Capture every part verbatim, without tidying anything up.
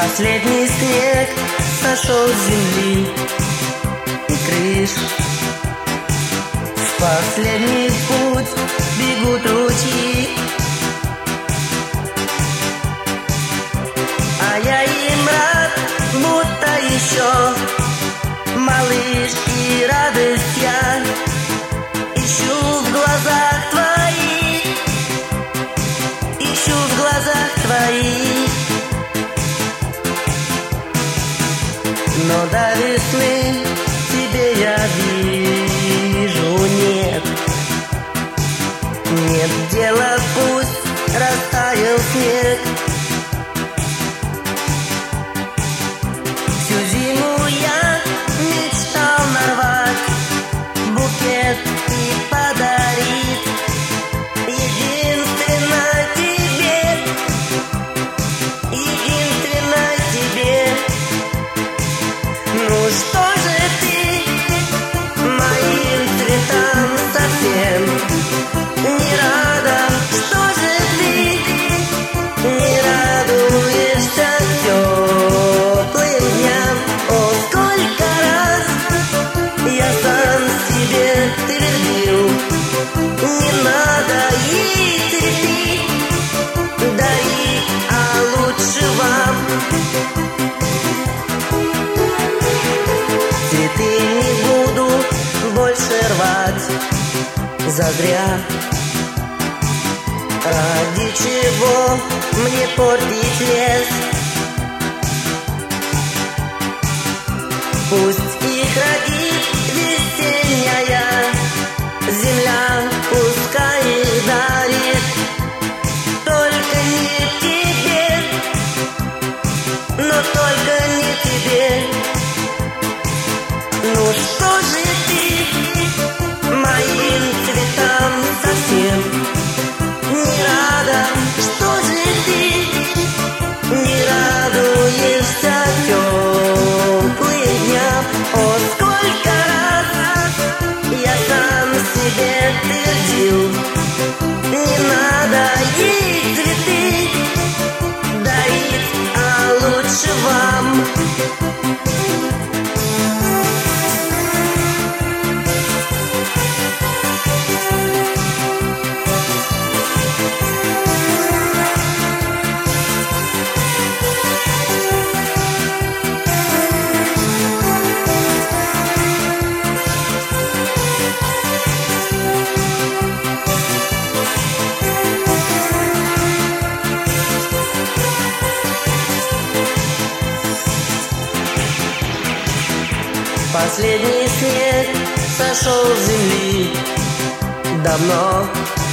Последний снег сошел с земли и крыш. В последний путь бегут ручьи, а я им рад, будто еще малыш, и радость я ищу в глазах твоих, ищу в глазах твоих. Но до весны тебе я вижу нет, нет дела, пусть растаял снег. Всю зиму я мечтал нарвать букет и подарить единственно тебе, единственно тебе. Ну что же ты моим цветам совсем не рада? Что же ты не радуешься теплым дням? О, сколько раз я сам себе твердил, не надо ей цветы дарить, а лучше вам цветы не буду больше рвать зазря. Ради чего мне портить лес? Пусть их родит весенняя земля, пускай их дарит, только не тебе, но только не тебе. Ну что же ты моим цветам совсем не рада? Что же ты не радуешься теплым дням? О, сколько раз я сам себе твердил, не надо ей цветы дарить, а лучше вам. Последний снег сошел с земли давно.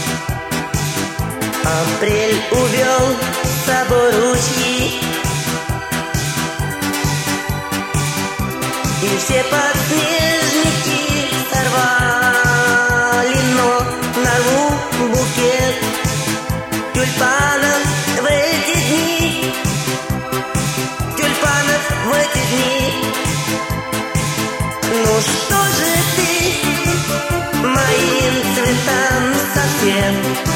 Апрель увел с собой ручьи, и все подснежники сорвали, но нарву букет тюльпанов в эти дни, тюльпанов в эти дни. Ну что же ты моим цветам совсем